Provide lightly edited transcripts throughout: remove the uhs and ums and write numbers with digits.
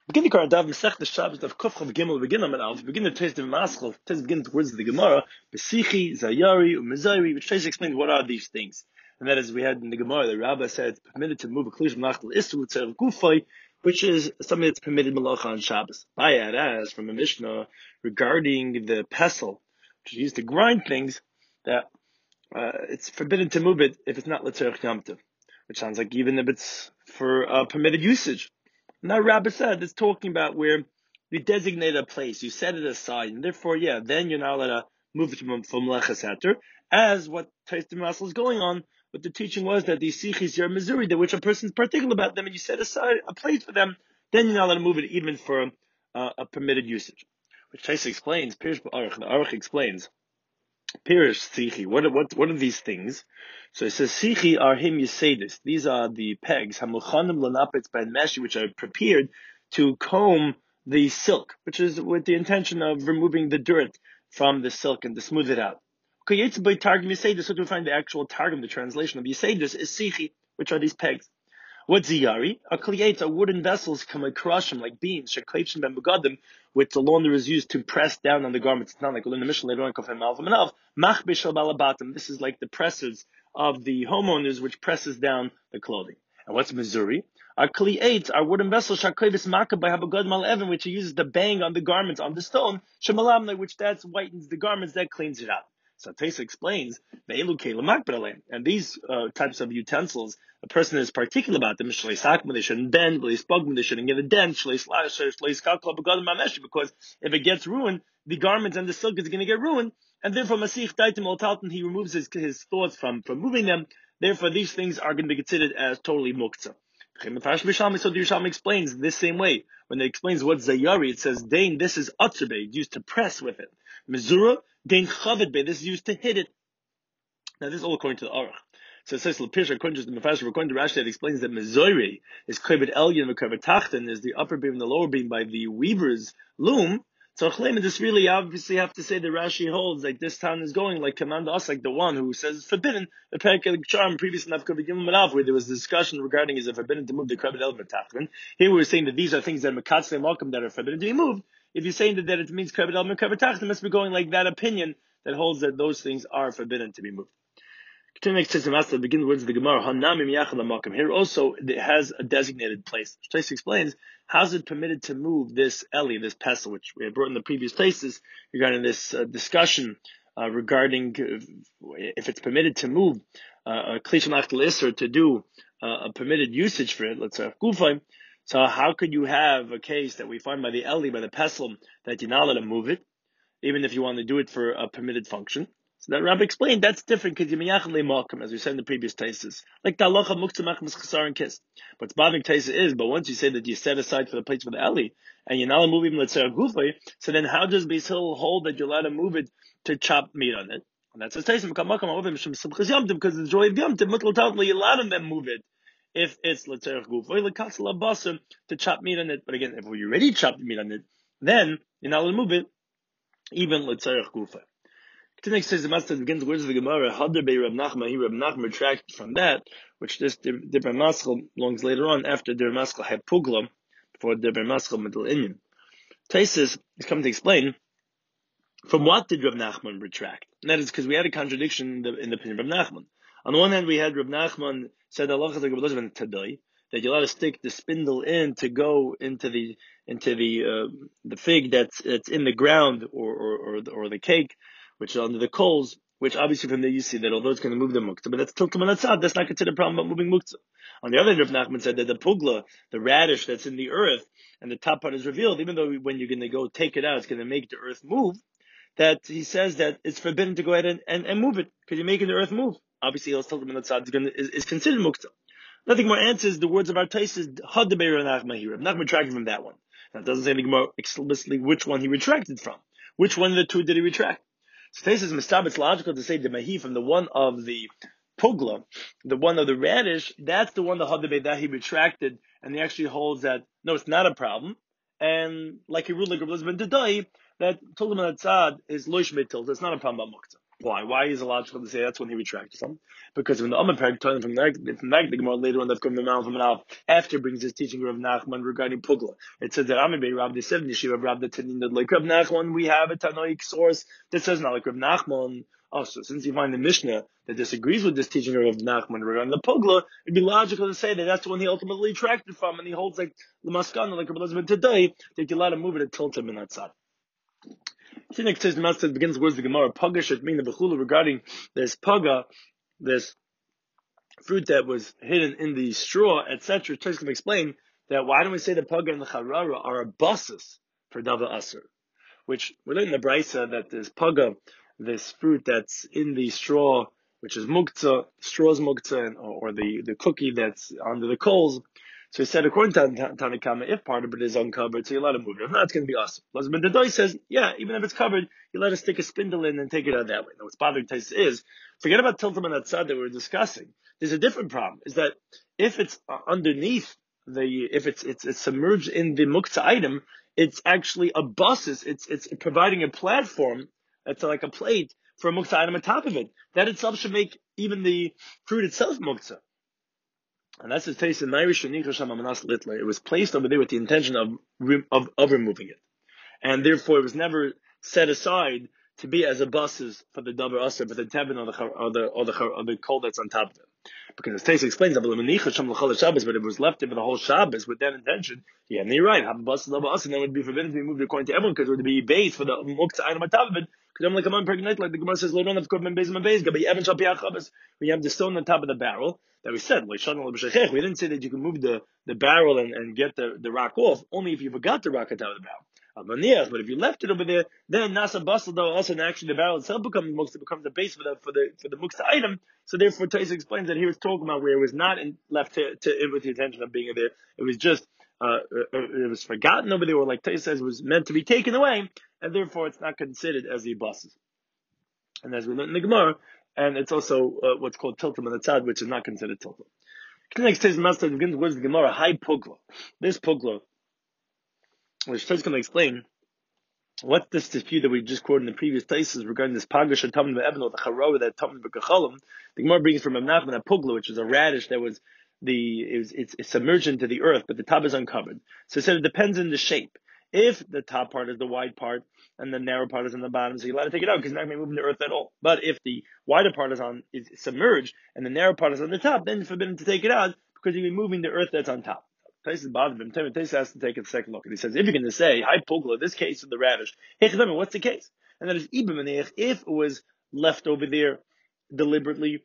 Begin the Daf Masech the Shabbos of Kufchav Gimel begin on Alf. Begin the Tes the Maschel. Tes begin towards the Gemara. Besichi, Zayari, Umezayri, which Tes explains what are these things. And that is, we had in the Gemara, the Rabbah said it's permitted to move a Klish Nachal Isu Tzer Gufay, which is something that's permitted Malacha on Shabbos. Bayad asks from a Mishnah regarding the pestle, which is used to grind things, that it's forbidden to move it if it's not L'tzerich Yamtiv, which sounds like even if it's for permitted usage. Now, Rabbi said it's talking about where you designate a place, you set it aside, and therefore, then you're not allowed to move it from Meleches Heter, as what Taistim Masel is going on. But the teaching was that these sichis are Missouri, that which a person is particular about them, and you set aside a place for them, then you're not allowed to move it even for a permitted usage. Which Taistim explains, Pirish Ba'arach, the Aruch explains, Pirish Sichi, what are these things? So it says, Sichi are him Yisedis. These are the pegs, Hamuchanim Lanapetz Ben Meshi, which are prepared to comb the silk, which is with the intention of removing the dirt from the silk and to smooth it out. Targum Yisedis, so to find the actual Targum, the translation of Yisedis, is Sichi, which are these pegs. What's ziyari? A kliyet are wooden vessels come across them like beams, shekleitchen ben begadim, which the launder is used to press down on the garments. It's not like we'll in the Mishnah later on, kofem alv manav, machbish al balabatim. This is like the presses of the homeowners, which presses down the clothing. And what's Missouri? Our kliyet are wooden vessels, shaklevis maka by habagodim al evan, which he uses to bang on the garments on the stone, shemalamne, which that whitens the garments, that cleans it out. So Taisa explains, and these types of utensils, a person is particular about them. They shouldn't bend, they shouldn't get a dent, because if it gets ruined, the garments and the silk is going to get ruined, and therefore Masich Daitim Al Talton, he removes his thoughts from moving them. Therefore, these things are going to be considered as totally muktzah. So the Yerushalmi explains this same way. When it explains what Zayari, it says, Dain, this is Atzerbe, used to press with it. Mizura, Dain Chavid Be, this is used to hit it. Now, this is all according to the Aruch. So it says, Lapish, according to the Mefashim, according to Rashi, it explains that Mizori is Krebet Elyon, and Krebet Tachten is the upper beam and the lower beam by the weaver's loom. So Chleim, this really obviously have to say that Rashi holds like this town is going like command us, like the one who says it's forbidden. The Perek Charm previous enough where there was a discussion regarding is it forbidden to move the Krebet El Tachten. Here we're saying that these are things that Mekatzle Malkum that are forbidden to be moved. If you're saying that it means Krebet El Krebet Tachten, it must be going like that opinion that holds that those things are forbidden to be moved. Begin the words of the Gemara. Here also it has a designated place. Shtais explains how is it permitted to move this Eli, this pestle, which we had brought in the previous places regarding this discussion regarding if it's permitted to move a Klish Nachal Isser to do a permitted usage for it. Let's say Gufay. So how could you have a case that we find by the Eli, by the pestle, that you're not allowed to move it, even if you want to do it for a permitted function? So that Rabbi explained that's different because you miyachad le'malkum, as we said in the previous tases, like the halacha muktzah machmas chasar and kiss. What's bothering tesa is, but once you say that you set aside for the place for the Eli, and you're not allowed to move even letzera gufay, so then how does Beis Hillel hold that you're allowed to move it to chop meat on it? And that's tesa because the joy of yamtiv mutal totally you're allowed to then move it if it's letzera gufay lekatzal abasar to chop meat on it. But again, if we already chopped meat on it, then you're not allowed to move it even letzera gufay. Tinik says the master begins the words of the Gemara. Hadar be Reb Nachman. He Reb Nachman retracted from that, which this Dibber Maschel belongs later on after Dibber Maschel had Pugla, before Dibber Maschel Middle Inyan. Taisus is coming to explain from what did Reb Nachman retract. And that is because we had a contradiction in the opinion of Reb Nachman. On the one hand, we had Reb Nachman said Allah that you're allowed to stick the spindle in to go into the fig that's in the ground or the cake, which is under the coals, which obviously from there you see that although it's going to move the muktzah, but that's tiltum and atzad, that's not considered a problem about moving muktzah. On the other hand, Rav Nachman said that the pugla, the radish that's in the earth, and the top part is revealed, even though when you're going to go take it out, it's going to make the earth move, that he says that it's forbidden to go ahead and move it, because you're making the earth move. Obviously, tiltum and atzad is considered muktzah. Nothing more answers the words of our Taisus, Hadabei Rav Nachman here. Rav Nachman retracted from that one. Now, it doesn't say anything more explicitly which one he retracted from. Which one of the two did he retract? So Taisus Mistab, it's logical to say the Mahi from the one of the Pugla, the one of the radish, that's the one the Hadabei that he retracted, and he actually holds that, no, it's not a problem. And like he ruled like Rabbi Elazar ben Dodai, that Tulam and Atzad is Loish Mitil, that's not a problem about Muktzah. Why? Why is it logical to say that's when he retracted something? Because when the Amar Perek turns from the Gemara later on, that's coming from an Alf, after brings his teaching of Nachman regarding Pugla. It says that Amar Bey Rav the 70 Shiva Rav the Tanin that like Rav Nachman, we have a Tanoic source that says not like Rav Nachman. Also, since you find the Mishnah that disagrees with this teaching of Rav Nachman regarding the Pugla, it'd be logical to say that that's when he ultimately retracted from, and he holds like the Maskana, like Rav Elizabeth today, that you let him move it and tilt him in that side. See, next says the Master begins the words of the Gemara. Paga should mean the bechula regarding this paga, this fruit that was hidden in the straw, etc. Tries to explain that why don't we say the paga and the charara are a basis for dava aser, which we're learning in the brisa that this paga, this fruit that's in the straw, which is muktzah, straw's muktzah, or the cookie that's under the coals. So he said, according to Tanakama, if part of it is uncovered, so you let it move it. If not, it's going to be awesome. But the Doi says, yeah, even if it's covered, you let us stick a spindle in and take it out that way. Now, what's bothering Tais is, forget about Tiltam and Atzad that we were discussing. There's a different problem, is that if it's underneath if it's submerged in the muktzah item, it's actually a basis. It's providing a platform. It's like a plate for a muktzah item on top of it. That itself should make even the fruit itself muktzah. And that's his taste in Irish and Litler. It was placed over there with the intention of removing it. And therefore it was never set aside to be as a basis for the davar aser, but the tevin or the coal that's on top of it. Because the taste explains that, but it was left there for the whole Shabbos with that intention. Yeah, and you're right. Have a basis davar aser, then it would be forbidden to be moved according to everyone because it would be base for the muktzah item on top of it. Because I'm like a man pregnant, like the Gemara says, later on, of course, when you have the stone on top of the barrel, that we said, we didn't say that you can move the barrel and get the rock off, only if you forgot the rock on top of the barrel. But if you left it over there, then nasa basal though also, and actually the barrel itself becomes the base for the muktzah item. So therefore, Taisa explains that here it's talking about where it was not left with the intention of being there. It was just it was forgotten over there, or like Taisa says, it was meant to be taken away, and therefore it's not considered as the basis. And as we learned in the Gemara, and it's also what's called tiltum and atzad, which is not considered tiltum. Next says the Master begins with the Gemara, high pugla. This pugla, which is going to explain what this dispute that we just quoted in the previous places regarding this pagash and tamim ve'eben, or the charora that tamim b'kachalim. The Gemara brings from Nachman that pugla, which is a radish that was it's submerged into the earth, but the top is uncovered. So it said it depends on the shape. If the top part is the wide part and the narrow part is on the bottom, so you're allowed to take it out because it's not going to be moving the earth at all. But if the wider part is submerged and the narrow part is on the top, then it's forbidden to take it out because you'll be moving the earth that's on top. Taisus bothered him. Taisus has to take a second look. And he says, if you're going to say, hi pugla, this case of the radish, hey, what's the case? And that is, if it was left over there deliberately,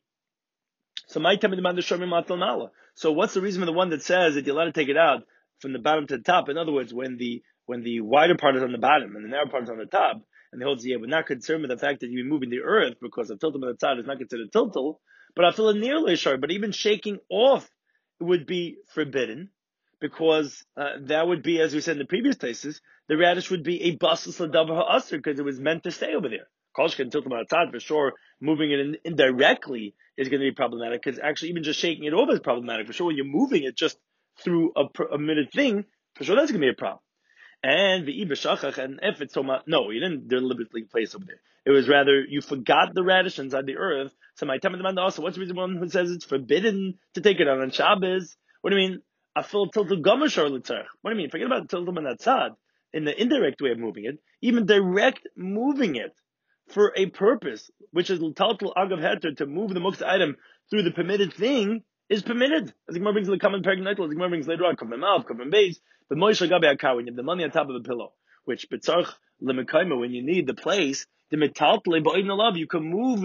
so my time the So what's the reason for the one that says that you're allowed to take it out from the bottom to the top? In other words, when the wider part is on the bottom and the narrow part is on the top, and the whole we're not concerned with the fact that you're moving the earth because of tiltum on the side is not considered tiltul, but I feel a nearly sure. But even shaking off would be forbidden because that would be, as we said in the previous cases, the radish would be a basis l'davar ha'aser because it was meant to stay over there. Kolshka and tiltum on the side for sure. Moving it indirectly is going to be problematic because actually even just shaking it off is problematic for sure. When you're moving it just through a minute thing, for sure that's going to be a problem. And the ibeshachach, and if it's no, you didn't deliberately place over there. It was rather you forgot the radish inside the earth. So my time also, what's the reason one who says it's forbidden to take it out on Shabbos? What do you mean? I feel tiltul gamashar l'tzarech. What do you mean? Forget about tiltum and atzad in the indirect way of moving it. Even direct moving it for a purpose, which is l'taltul agav heter, to move the muktzah item through the permitted thing, is permitted. As the Gemara brings the common pregnant, as the Gemara brings later on, come mouth, come base. But Moshe Gabi Akar, when you have the money on top of the pillow, which B'tzarch Lemekayma, when you need the place, the metaltle ba'idin alav, you can move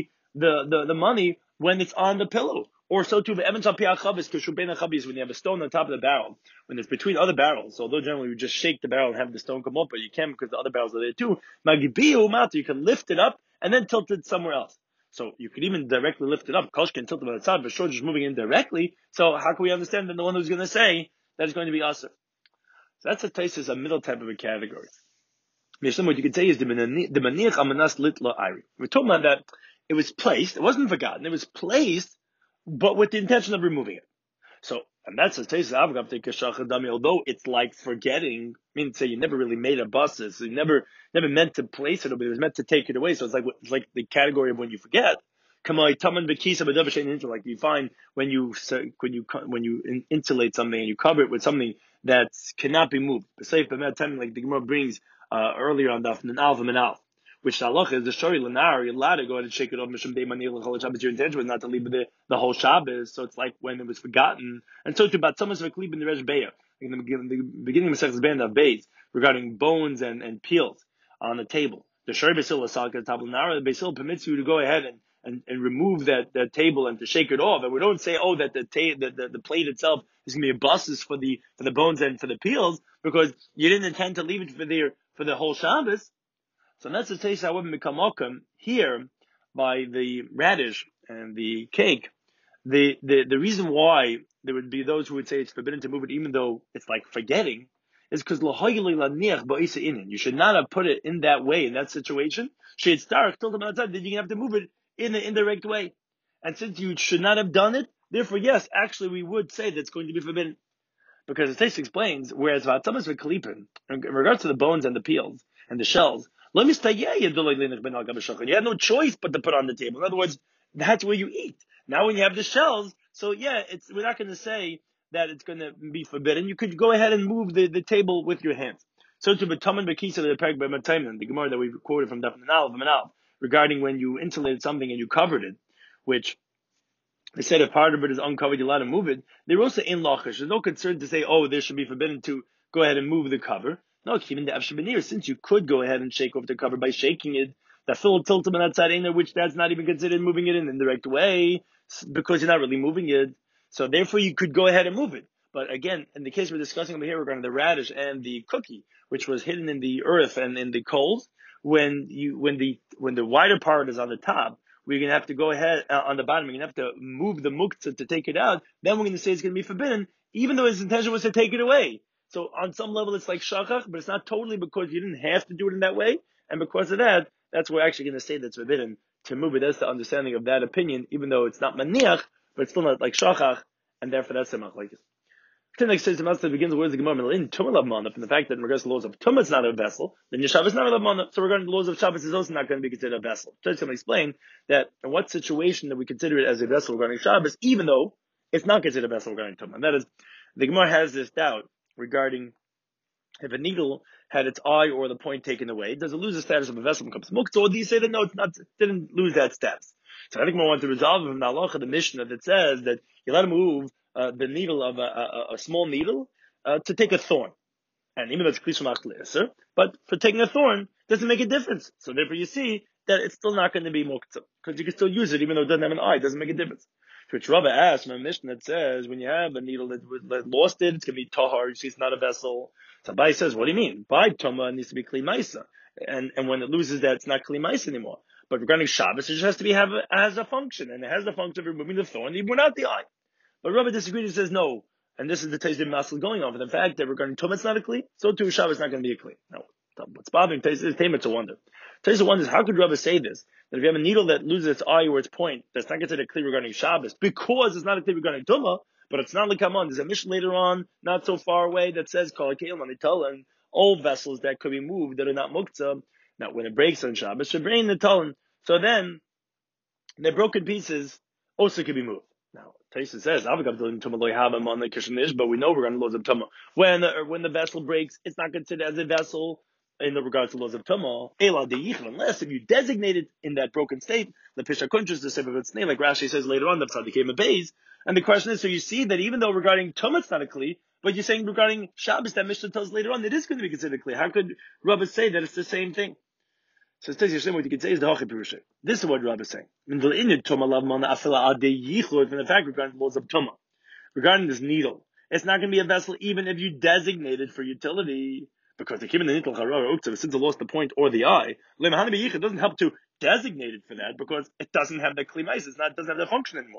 the money when it's on the pillow. Or so too, the Evan Shapia Chavis, Keshubena Chavis, when you have a stone on top of the barrel, when it's between other barrels, although generally we just shake the barrel and have the stone come up, but you can because the other barrels are there too. Magibiu Mata, you can lift it up and then tilt it somewhere else. So you could even directly lift it up. Kosh can tilt it on the side, but sure, just moving in directly. So how can we understand that the one who's going to say that is going to be usher? So that's a taste is a middle type of a category. What you could say is the maniach amanas litla iri. We're talking about that it was placed, it wasn't forgotten, it was placed, but with the intention of removing it. So, and that's a taste of Avgav Tekashachadami, although it's like forgetting, say you never really made a buses, so you never meant to place it, but it was meant to take it away. So it's like the category of when you forget. Like you find when you insulate something and you cover it with something that cannot be moved. Like the Gemara brings earlier on Daf and Alpha and Alpha, which the halacha is the shori lenar. You're allowed to go ahead and shake it off. Mishum day manil l'chol Shabbos. Your intention was not to leave the whole Shabbos. So it's like when it was forgotten. And so to about some of the in the Resh Beya, in the beginning of Masechtas Band of Beis, regarding bones and peels on the table. The shori basil l'salka tabel nara. The basil permits you to go ahead and remove that table and to shake it off. And we don't say, that the plate itself is going to be a buses for the bones and for the peels, because you didn't intend to leave it for the whole Shabbos. So that's the taste I wouldn't become okam here by the radish and the cake. The reason why there would be those who would say it's forbidden to move it, even though it's like forgetting, is because you should not have put it in that way, in that situation. Did you have to move it in an indirect way? And since you should not have done it, therefore, yes, actually, we would say that's going to be forbidden. Because the text explains, whereas Vatamas v'Kalipin, in regards to the bones and the peels and the shells, you had no choice but to put on the table. In other words, that's where you eat. Now when you have the shells, so yeah, we're not going to say that it's going to be forbidden. You could go ahead and move the table with your hands. So to B'taman B'kisa the Perek B'Matayman, the Gemara that we quoted from Daf Manal, regarding when you insulated something and you covered it, which they said if part of it is uncovered, you're allowed to move it. They're also in lachish. There's no concern to say, there should be forbidden to go ahead and move the cover. No, even the avshabanir, since you could go ahead and shake off the cover by shaking it, the full tilt on that side in there, which that's not even considered moving it in an indirect way, because you're not really moving it. So therefore you could go ahead and move it. But again, in the case we're discussing over here regarding the radish and the cookie, which was hidden in the earth and in the coals, when the wider part is on the top, we're going to have to go ahead on the bottom. We're going to have to move the muktzah to take it out. Then we're going to say it's going to be forbidden, even though his intention was to take it away. So on some level, it's like shachach, but it's not totally because you didn't have to do it in that way. And because of that, that's why we're actually going to say that's forbidden to move it. That's the understanding of that opinion, even though it's not maniach, but it's still not like shachach, and therefore that's the machlokes. Next says the master begins the words of Gemara in Tumah Mana from the fact that in regards to the laws of Tumah it's not a vessel, then your Shabbos is not a Mana. So regarding the laws of Shabbos is also not going to be considered a vessel. So it's going to explain that in what situation that we consider it as a vessel regarding Shabbos, even though it's not considered a vessel regarding Tumah. And that is, the Gemara has this doubt regarding if a needle had its eye or the point taken away, does it lose the status of a vessel and becomes muktzah, or do you say that no, it didn't lose that status? So I think we want to resolve from the halacha, the Mishnah that says that you let him move the needle of a small needle to take a thorn. And even though it's klis from achleser, but for taking a thorn doesn't make a difference. So therefore you see that it's still not going to be muktzah, because you can still use it even though it doesn't have an eye. It doesn't make a difference. Which Rava asked from a Mishnah that says when you have a needle that lost it, it's going to be tahar. You see, it's not a vessel. So Abai says, what do you mean? By Toma it needs to be kli maisa, and when it loses that, it's not kli maisa anymore. But regarding Shabbos, it just has to has a function, and it has the function of removing the thorn even without the eye. But Rava disagrees and says no, and this is the Teis Masel going on for the fact that regarding Toma it's not a kli, so too Shabbos is not going to be a kli. Now, what's bothering Teis is Teimah wonder. Teis wonders how could Rava say this? That if you have a needle that loses its eye or its point, that's not considered a kli regarding Shabbos, because it's not a kli regarding Tuma, but it's not like come on. There's a mission later on, not so far away, that says Kol Keil Manitalan, all vessels that could be moved that are not muktzah. Now when it breaks on Shabbos, should bring the talan. So then the broken pieces also could be moved. Now Taisa says but we know we're going to laws of Tuma. When the vessel breaks, it's not considered as a vessel in the regards to laws of Tumah, unless if you designate it in that broken state, the Pisha Kuntrus, the Sefer V'Tznei, like Rashi says later on, the Tzad became a base. And the question is, so you see that even though regarding Tumah it's not a Kli, but you're saying regarding Shabbos, that Mishnah tells later on, it is going to be considered a Kli. How could Rabbah say that it's the same thing? So it says, what you can say is the Hachi Pirushay. This is what Rabbah is saying. From the fact regarding the laws of Tumah, regarding this needle, it's not going to be a vessel even if you designate it for utility. Because the Kibbutz Nitel Charara Uktzah, since it lost the point or the eye, it doesn't help to designate it for that because it doesn't have the klimais, it doesn't have the function anymore.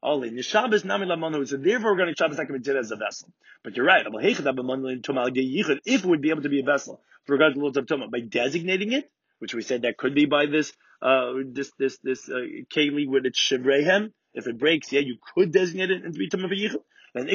So therefore, regarding Shabbos, not going to be considered as a vessel. But you're right. If it would be able to be a vessel for regard to the Lord's of Tumah by designating it, which we said that could be by this keli with its shivrehem. If it breaks, yeah, you could designate it into be Tumah v'yichud. And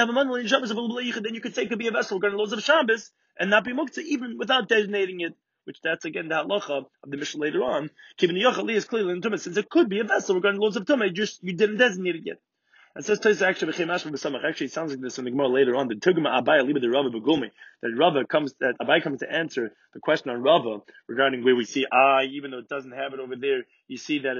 then you could say it could be a vessel regarding laws of Shabbos and not be muktzah even without designating it. Which that's again the halacha of the Mishnah later on. Is clearly in Tumah, since it could be a vessel regarding laws of Tumah, you didn't designate it yet. And says actually it sounds like this in the Gemara later on. The Tugma Abai Liba the Rava Begumi, that Abai comes to answer the question on Rava regarding where we see even though it doesn't have it over there, you see that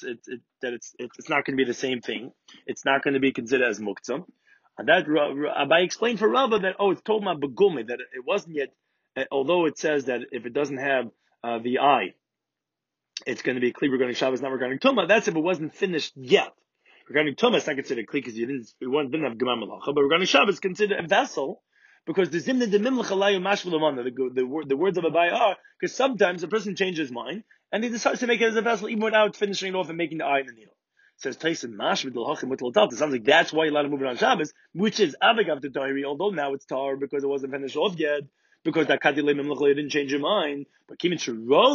it's not going to be the same thing. It's not going to be considered as muktzah. And that Abai explained for Rava that it's told my Begumi that it wasn't yet, although it says that if it doesn't have the eye, it's going to be clear regarding Shabbos, not regarding Tumah. That's if it wasn't finished yet. Regarding Tumah, it's not considered clear because didn't have Gemar Malacha. But regarding Shabbos, it's considered a vessel because the Zimna de Mimlach Alayu Mashvalamana, the words of Abai are, because sometimes a person changes his mind and he decides to make it as a vessel even without finishing it off and making the eye and the needle. It says Tyson Mash with L'Hachim with L'Tat. It sounds like that's why you're allowed to move it on Shabbos, which is Avagav to Tahiri, although now it's Tar because it wasn't finished off yet. Because that Kadilei Mimlach didn't change your mind, but since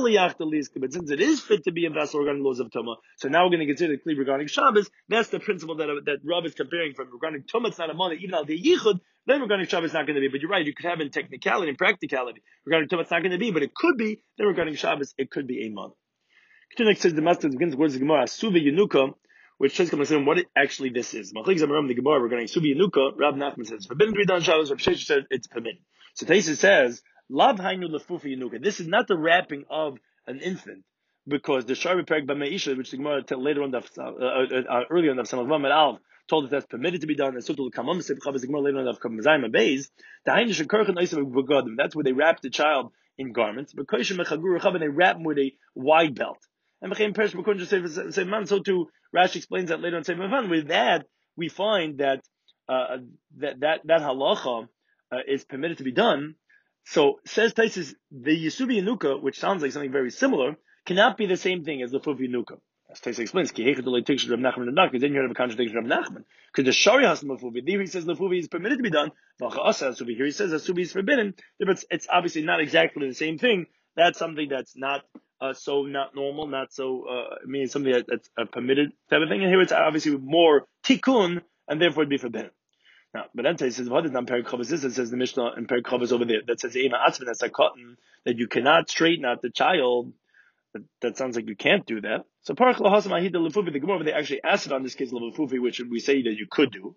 it is fit to be a vessel regarding laws of Tumah, so now we're going to consider it clear regarding Shabbos. That's the principle that Rav is comparing from regarding Tumah. It's not a money, even al the Yichud. Then regarding Shabbos, it's not going to be. But you're right, you could have in technicality and practicality regarding Tumah, it's not going to be, but it could be. Then regarding Shabbos, it could be a month. Next says the master begins the words of Gemara Suvi Yenuka, which says what actually this is. The Gemara regarding Suvi Yenuka, Rav Nachman says forbidden to be done on Shabbos. Rav Sheshes says it's permitted. So Taisa says, Lav Hainu Lefufi Yenuka. This is not the wrapping of an infant, because the Shari Perek B'Meisha, which the Gemara later on, earlier on the Samavim et Alv, told us that's permitted to be done, and so to the Kamam Seif the Gemara later on the Kamazayim Abayz, the Hainu Shekarchen Oisav Begadim. That's where they wrap the child in garments. But Koishim Mechagur Chav, they wrap him with a wide belt. And Mechem Perish B'Kun just say man. So too, Rashi explains that later on Seif Mavan. With that, we find that that halacha is permitted to be done. So says Taisus, the Yisubi Yanuka, which sounds like something very similar, cannot be the same thing as the Fufi Yanuka. As Taisus explains, because then you have a contradiction of Nachman. Because the Shari has Lefufi, there he says Lefufi is permitted to be done, here he says Asubi is forbidden. It's obviously not exactly the same thing. That's something that's not so not normal, not so something that's a permitted type of thing. And here it's obviously more tikkun, and therefore it'd be forbidden. Now, but then it says, what is on Perek Chavos? It says the Mishnah in Perek Chavos over there that says that's a cotton, that you cannot straighten out the child. That sounds like you can't do that. So Parach Lahasam Ahida Lefufi, the Gemara, they actually asked it on this case Lefufi, which we say that you could do.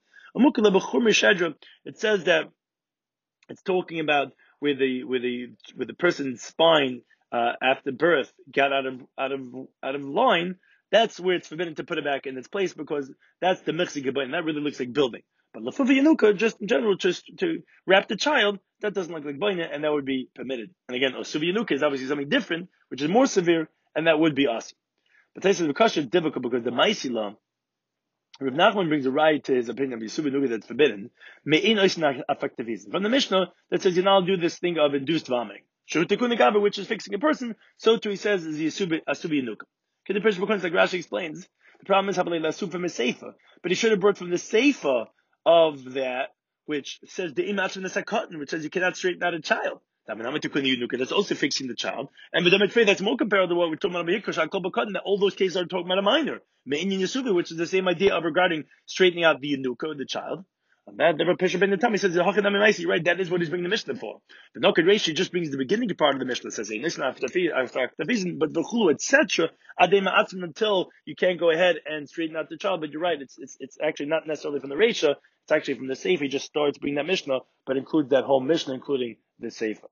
It says that it's talking about where the person's spine after birth got out of line. That's where it's forbidden to put it back in its place, because that's the Mechzi Gebayin, and that really looks like building. But Lefufi Yanuka, just in general, just to wrap the child, that doesn't look like Baina, and that would be permitted. And again, Osuvi Yanuka is obviously something different, which is more severe, and that would be awesome. But Taisa the Kasha is difficult because the Maisila, Rav Nachman brings a right to his opinion of Yisubi Yanuka that's forbidden. Me'in oisna affectivism. From the Mishnah that says you now do this thing of induced vomiting. Shutikun which is fixing a person, so too he says is Asubi Yanuka. Okay, the person like Rashi explains, the problem is Habalei Lasub from a Seifa, but he should have brought from the Seifa of that, which says the imach from the Sakatan, which says you cannot straighten out a child. That's also fixing the child. And that's more comparable to what we're talking about, that all those cases are talking about a minor. Which is the same idea of regarding straightening out the Yanuka, the child. And that never Pesha Ben Natam, he says, right, that is what he's bringing the Mishnah for. The Nokad Reishi just brings the beginning part of the Mishnah, says, but the Chulu, etc., until you can't go ahead and straighten out the child. But you're right, it's actually not necessarily from the Reisha, it's actually from the Sefer. He just starts bringing that Mishnah, but includes that whole Mishnah, including the Sefer.